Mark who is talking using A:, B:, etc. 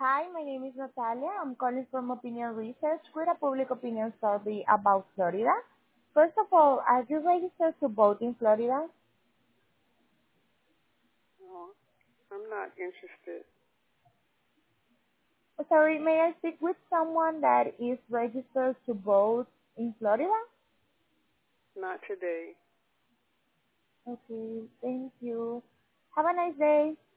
A: Hi, my name is Natalia. I'm calling from Opinion Research with a public opinion survey about Florida. First of all, are you registered to vote in Florida?
B: No, I'm not interested.
A: Sorry, may I speak with someone that is registered to vote in Florida?
B: Not today.
A: Okay, thank you. Have a nice day.